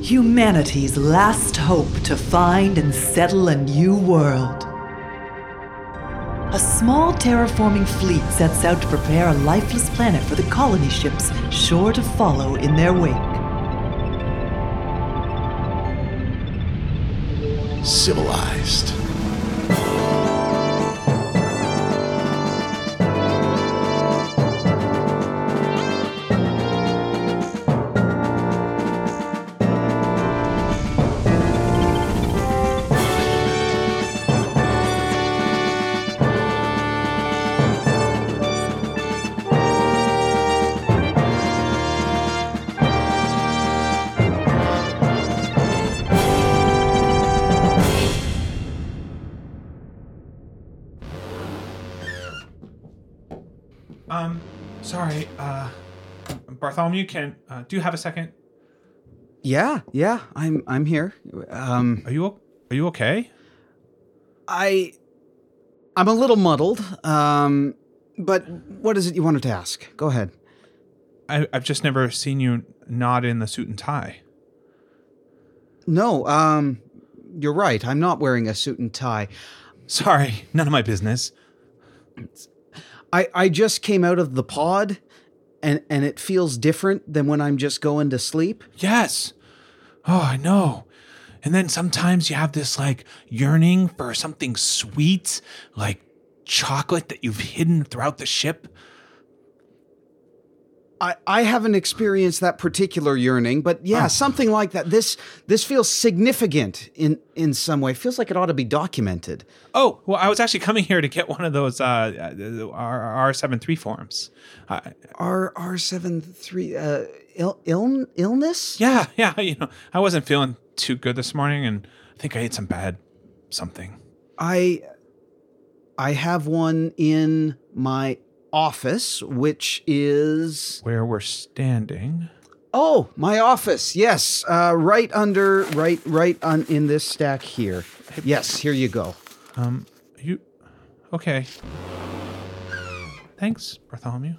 Humanity's last hope to find and settle a new world. A small terraforming fleet sets out to prepare a lifeless planet for the colony ships sure to follow in their wake. Civilized. Sorry, Bartholomew, do you have a second? Yeah, I'm here. Are you okay? I'm a little muddled. But what is it you wanted to ask? Go ahead. I've just never seen you not in the suit and tie. No, you're right. I'm not wearing a suit and tie. Sorry, none of my business. I just came out of the pod, and it feels different than when I'm just going to sleep. Yes. Oh, I know. And then sometimes you have this, yearning for something sweet, like chocolate that you've hidden throughout the ship. I haven't experienced that particular yearning, but yeah, something like that. This feels significant in some way. It feels like it ought to be documented. Oh, well, I was actually coming here to get one of those R73 forms. R73 illness? Yeah. I wasn't feeling too good this morning, and I think I ate some bad something. I have one in my office, which is where we're standing. Oh, my office. Yes, right in this stack here. Yes, here you go. You okay? Thanks, Bartholomew.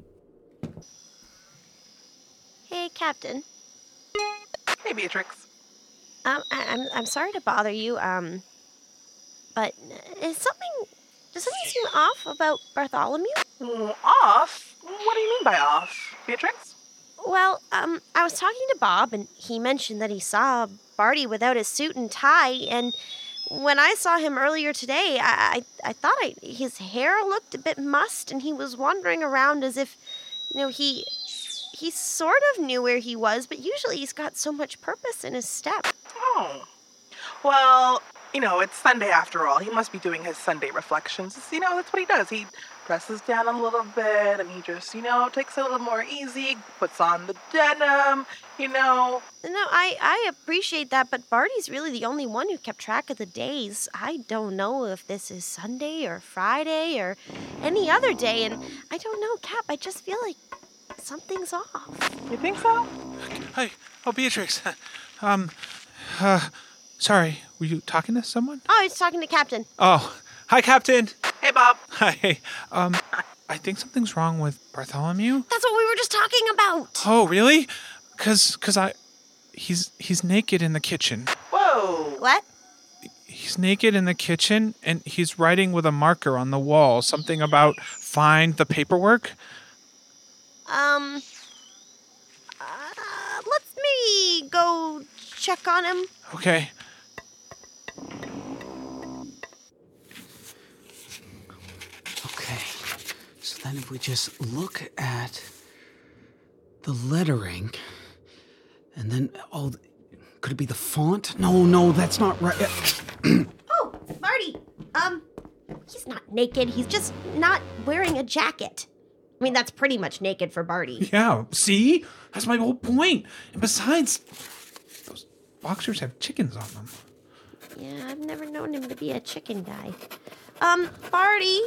Hey, Captain. Hey, Beatrix. I'm sorry to bother you. But does something seem off about Bartholomew? Off? What do you mean by off, Beatrix? Well, I was talking to Bob, and he mentioned that he saw Barty without his suit and tie, and when I saw him earlier today, I thought his hair looked a bit mussed, and he was wandering around as if, he sort of knew where he was, but usually he's got so much purpose in his step. Oh. Well, it's Sunday after all. He must be doing his Sunday reflections. That's what he does. He dresses down a little bit, and he just, takes it a little more easy, puts on the denim, No, I appreciate that, but Barty's really the only one who kept track of the days. I don't know if this is Sunday or Friday or any other day, and I don't know, Cap, I just feel like something's off. You think so? Hey, Beatrix. Sorry, were you talking to someone? Oh, I was talking to Captain. Oh, hi, Captain. Hey, Bob. Hi. I think something's wrong with Bartholomew. That's what we were just talking about. Oh, really? Cause he's naked in the kitchen. Whoa. What? He's naked in the kitchen, and he's writing with a marker on the wall something about find the paperwork. Let's maybe go check on him. Okay. Okay, so then if we just look at the lettering, and then, could it be the font? No, that's not right. Oh, Barty, he's not naked, he's just not wearing a jacket. I mean, that's pretty much naked for Barty. Yeah, see? That's my whole point. And besides, those boxers have chickens on them. Yeah, I've never known him to be a chicken guy. Barty?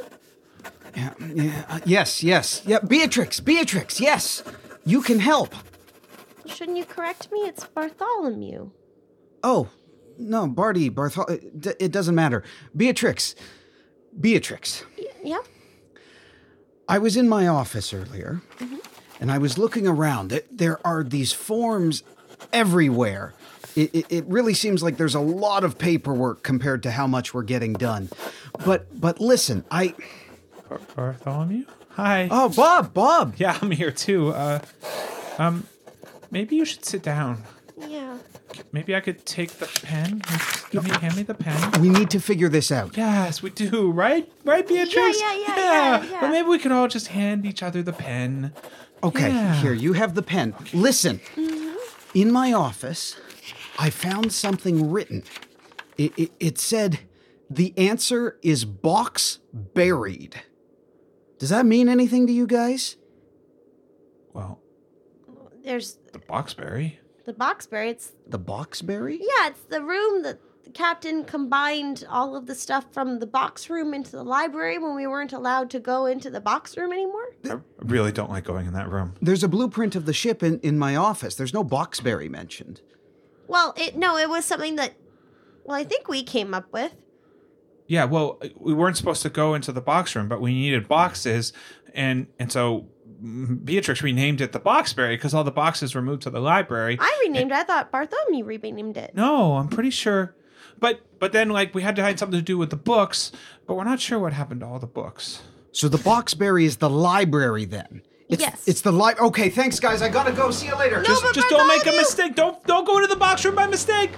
Yes. Yeah, Beatrix, yes. You can help. Shouldn't you correct me? It's Bartholomew. Oh, no, Barty, it doesn't matter. Beatrix. Yeah? I was in my office earlier, and I was looking around. There are these forms everywhere. It really seems like there's a lot of paperwork compared to how much we're getting done. But listen, Bartholomew? Hi. Oh, Bob! Yeah, I'm here too. Maybe you should sit down. Yeah. Maybe I could take the pen. Hand me the pen. We need to figure this out. Yes, we do, right? Right, Beatrix? Yeah. But maybe we could all just hand each other the pen. Okay, Yeah. here, you have the pen. Listen, in my office, I found something written. It said, the answer is box buried. Does that mean anything to you guys? Well, There's the Boxberry. the Boxberry. It's The boxberry? yeah, it's the room that the captain combined all of the stuff from the box room into the library when we weren't allowed to go into the box room anymore. I really don't like going in that room. There's a blueprint of the ship in my office. There's no boxberry mentioned. Well, it was something that I think we came up with. Yeah, well, we weren't supposed to go into the box room, but we needed boxes, and so Beatrix renamed it the Boxberry because all the boxes were moved to the library. I renamed it. I thought Bartholomew renamed it. No, I'm pretty sure. But then, like, we had to find something to do with the books, but we're not sure what happened to all the books. So the boxberry is the library then? Yes. It's the library. Okay, thanks, guys. I gotta go. See you later. No, but Just don't make a Bartholomew! mistake. Don't go into the box room by mistake.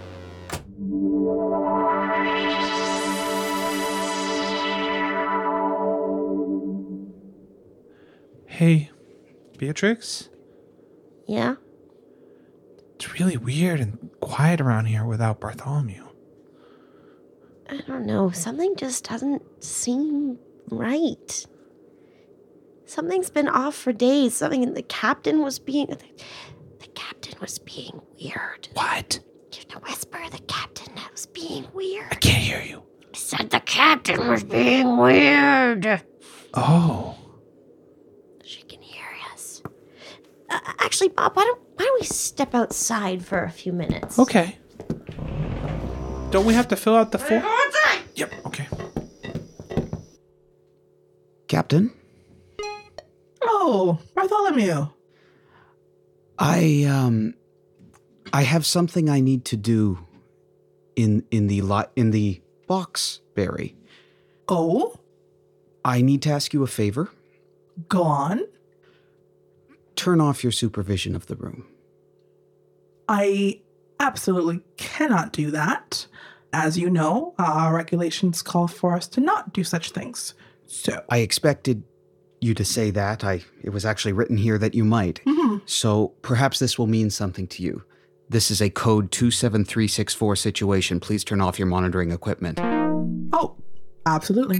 Hey, Beatrix? Yeah. It's really weird and quiet around here without Bartholomew. I don't know. Something just doesn't seem right. Something's been off for days. The captain was being weird. What? You know, whisper, the captain was being weird. I can't hear you. I said the captain was being weird. Oh. She can hear us. Actually, Bob, why don't we step outside for a few minutes? Okay. Don't we have to fill out the form? Yep, okay. Captain? Oh, Bartholomew. I have something I need to do in the boxberry. Oh, I need to ask you a favor. go on. Turn off your supervision of the room. I absolutely cannot do that. As you know, our regulations call for us to not do such things. So, I expected you to say that. It was actually written here that you might. So perhaps this will mean something to you. This is a code 27364 situation. Please turn off your monitoring equipment. oh, absolutely.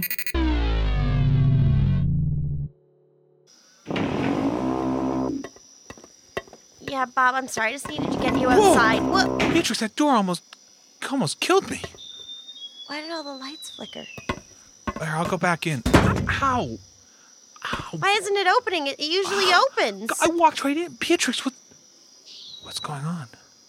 Yeah, Bob, I'm sorry. I just needed to get you outside. Whoa! Beatrix, that door almost killed me. Why did all the lights flicker? There, I'll go back in. Ow. Ow. Why isn't it opening? It usually opens. I walked right in. Beatrix, what's going on?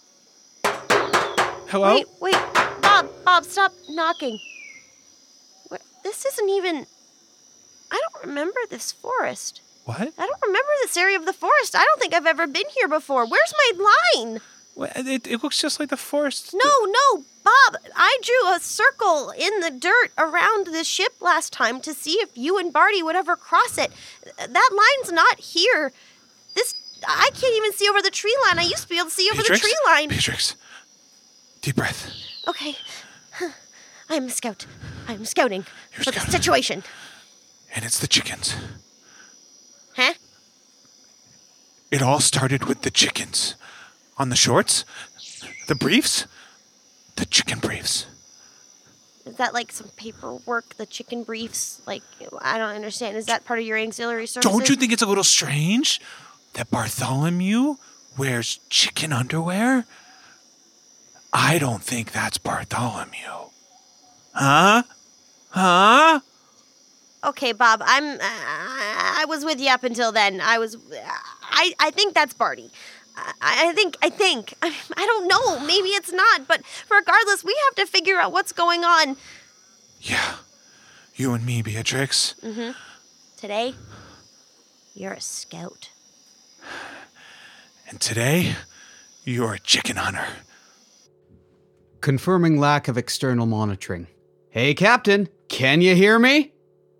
Hello? Wait, Bob, stop knocking. This isn't even... I don't remember this forest. What? I don't remember this area of the forest. I don't think I've ever been here before. Where's my line? Well, it looks just like the forest. No, Bob. I drew a circle in the dirt around the ship last time to see if you and Barty would ever cross it. That line's not here. I can't even see over the tree line. I used to be able to see over the tree line. Beatrix, deep breath. Okay. I'm a scout. I'm scouting You're for the scouting. situation. And it's the chickens. Huh? It all started with the chickens. On the shorts, the briefs, the chicken briefs. Is that like some paperwork, the chicken briefs? Like, I don't understand. Is that part of your auxiliary services? Don't you think it's a little strange that Bartholomew wears chicken underwear? I don't think that's Bartholomew. Huh? Huh? Okay, Bob, I was with you up until then. I think that's Barty. I think. I don't know. Maybe it's not. But regardless, we have to figure out what's going on. Yeah. You and me, Beatrix. Today, you're a scout. And today, You're a chicken hunter. Confirming lack of external monitoring. Hey, Captain, can you hear me?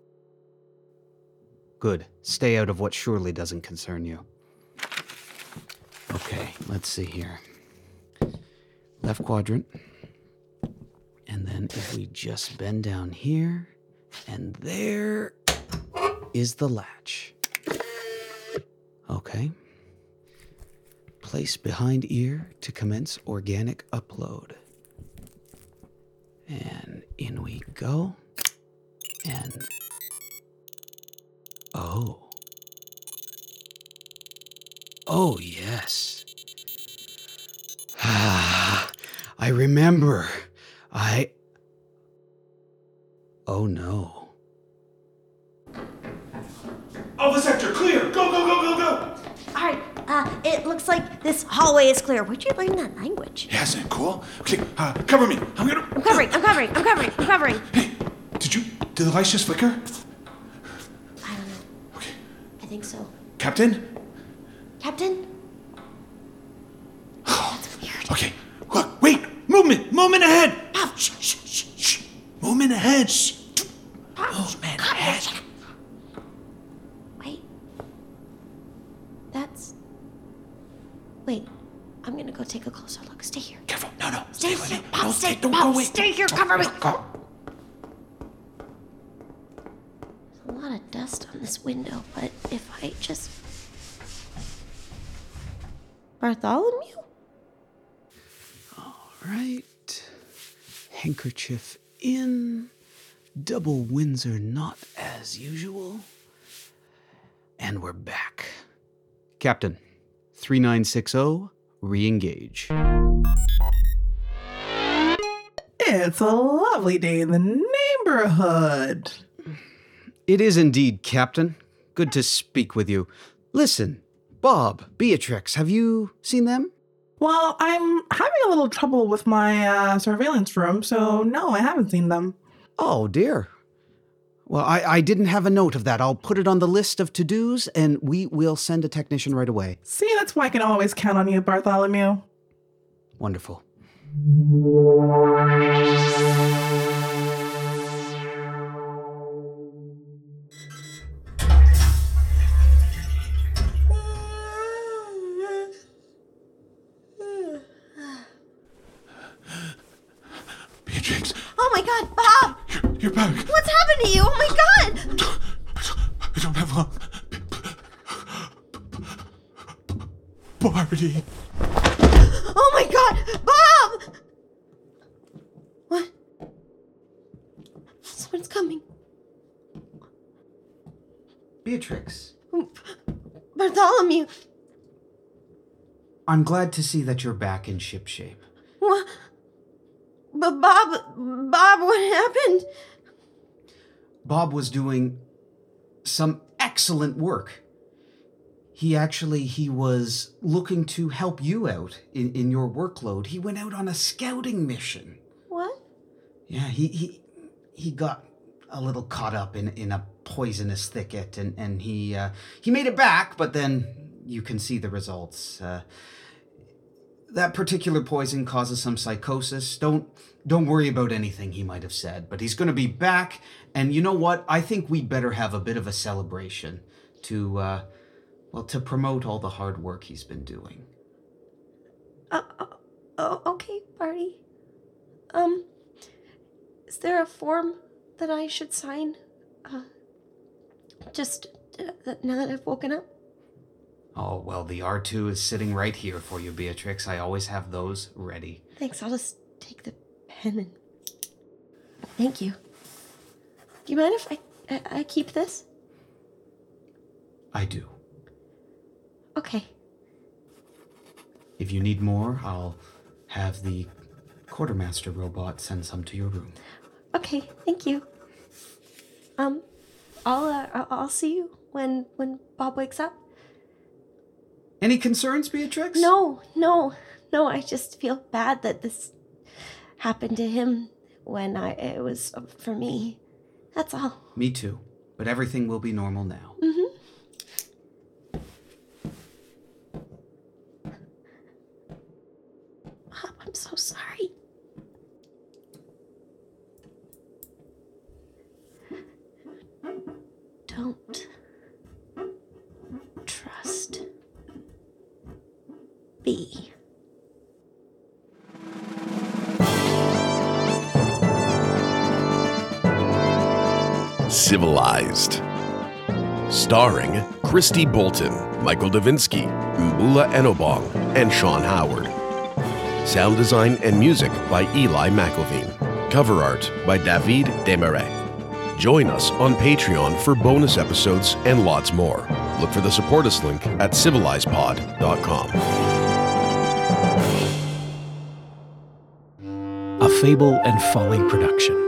Good. Stay out of what surely doesn't concern you. Okay, let's see here. Left quadrant. And then if we just bend down here, and there is the latch. Okay. Place behind ear to commence organic upload. And in we go. And... oh. Oh, yes. Ah, I remember. Oh, no. Alpha sector, clear! Go, go, go, go, go! All right, it looks like this hallway is clear. Where'd you learn that language? Yeah, isn't it cool? Okay, cover me. I'm covering. Hey, did the lights just flicker? I don't know. Okay. I think so. Captain? Captain? That's weird. Okay, look, wait! Movement ahead! Bob. Shh. Movement ahead! Shh. Bob, Movement calm ahead. down. Wait. Wait. I'm gonna go take a closer look. Stay here. Careful. No. Stay with here. me. Bob, No, stay. don't Bob, go away. stay here. Cover me. Go. There's a lot of dust on this window, but if I just... Bartholomew? All right. Handkerchief in. Double Windsor not as usual. And we're back. Captain, 3960, re-engage. It's a lovely day in the neighborhood. It is indeed, Captain. Good to speak with you. Listen, Bob, Beatrix, have you seen them? Well, I'm having a little trouble with my surveillance room, so no, I haven't seen them. Oh, dear. Well, I didn't have a note of that. I'll put it on the list of to-dos, and we will send a technician right away. See, that's why I can always count on you, Bartholomew. Wonderful. Beatrix, Oh my god, Bob! you're back. What's happened to you? Oh my god! I don't have long. Barty. Oh my god, Bob! What? Someone's coming. Beatrix, Bartholomew. I'm glad to see that you're back in shipshape. What? But Bob, what happened? Bob was doing some excellent work. He was looking to help you out in your workload. He went out on a scouting mission. What? Yeah, he got a little caught up in a poisonous thicket, and he made it back, but then you can see the results. That particular poison causes some psychosis. Don't worry about anything he might have said, but he's going to be back, and you know what? I think we'd better have a bit of a celebration to promote all the hard work he's been doing. Okay, Barty. Is there a form that I should sign? Just now that I've woken up? Oh, well, the R2 is sitting right here for you, Beatrix. I always have those ready. Thanks, I'll just take the pen and... Thank you. Do you mind if I keep this? I do. Okay. If you need more, I'll have the quartermaster robot send some to your room. Okay, thank you. I'll see you when Bob wakes up. Any concerns, Beatrix? No, I just feel bad that this happened to him when it was for me. That's all. Me too. But everything will be normal now. I'm so sorry. Don't trust B. Civilized. Starring Christy Bolton, Michael Davinsky, Mbula Enobong, and Sean Howard. Sound design and music by Eli McElveen. Cover art by David Desmarais. Join us on Patreon for bonus episodes and lots more. Look for the support us link at civilizedpod.com. A Fable and Folly production.